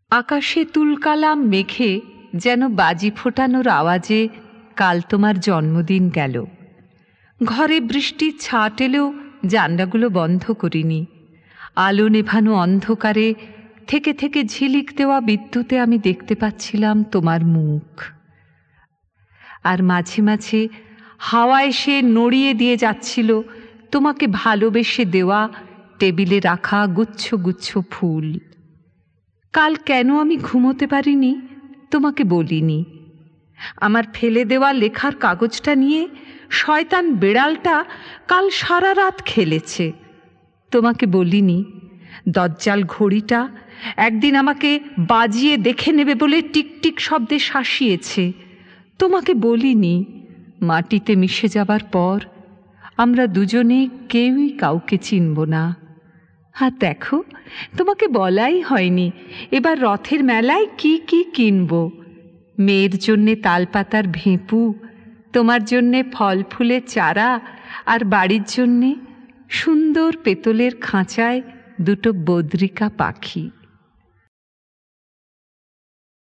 আকাশে তুলকালাম মেঘে যেন বাজি ফোটানোর আওয়াজে কাল তোমার জন্মদিন গেল। ঘরে বৃষ্টির ছাট এলেও জানলাগুলো বন্ধ করিনি। আলো নেভানো অন্ধকারে থেকে থেকে ঝিলিক দেওয়া বিদ্যুতে আমি দেখতে পাচ্ছিলাম তোমার মুখ। আর মাঝে মাঝে হাওয়া এসে নড়িয়ে দিয়ে যাচ্ছিল তোমাকে ভালোবেসে দেওয়া টেবিলে রাখা গুচ্ছ গুচ্ছ ফুল। কাল কেন আমি ঘুমোতে পারিনি তোমাকে বলিনি। আমার ফেলে দেওয়া লেখার কাগজটা নিয়ে শয়তান বেড়ালটা কাল সারা রাত খেলেছে, তোমাকে বলিনি। দজ্জাল ঘড়িটা একদিন আমাকে বাজিয়ে দেখে নেবে বলে টিকটিক শব্দে শাসিয়েছে, তোমাকে বলিনি। মাটিতে মিশে যাবার পর আমরা দুজনে কেউই কাউকে চিনব না। আর দেখো, তোমাকে বলাই হয়নি এবার রথের মেলায় কি কি কিনব। মেয়ের জন্যে তালপাতার ভেঁপু, তোমার জন্যে ফল ফুলের চারা, আর বাড়ির জন্যে সুন্দর পেতলের খাঁচায় দুটো বদ্রিকা পাখি।